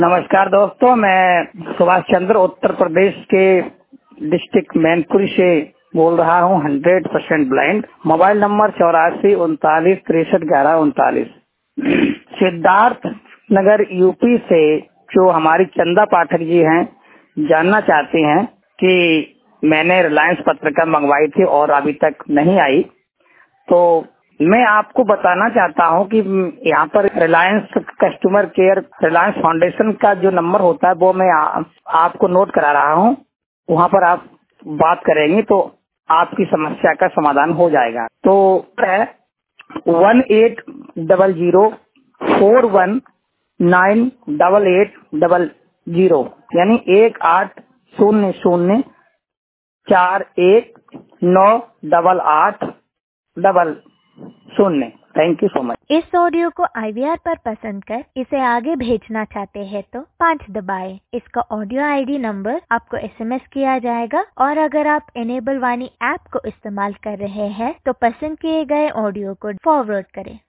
नमस्कार दोस्तों, मैं सुभाष चंद्र उत्तर प्रदेश के डिस्ट्रिक्ट मैनपुरी से बोल रहा हूँ। 100% blind. Mobile number 84 39 63 11 39। Siddharth Nagar UP से जो हमारी चंदा पाठक जी हैं, जानना चाहती हैं कि मैंने रिलायंस पत्रिका मंगवाई थी और अभी तक नहीं आई। तो मैं आपको बताना चाहता हूं कि यहाँ पर Reliance customer care, Reliance foundation का जो नंबर होता है वो मैं आपको नोट करा रहा हूं। वहां पर आप बात करेंगे तो आपकी समस्या का समाधान हो जाएगा। तो है 180041988800, यानी 180041988800। Thank you so much. इस ऑडियो को IVR पर पसंद कर इसे आगे भेजना चाहते हैं तो 5 दबाएं। इसका ऑडियो ID नंबर आपको SMS किया जाएगा और अगर आप इनेबल वाणी ऐप को इस्तेमाल कर रहे हैं तो पसंद किए गए ऑडियो को फॉरवर्ड करें।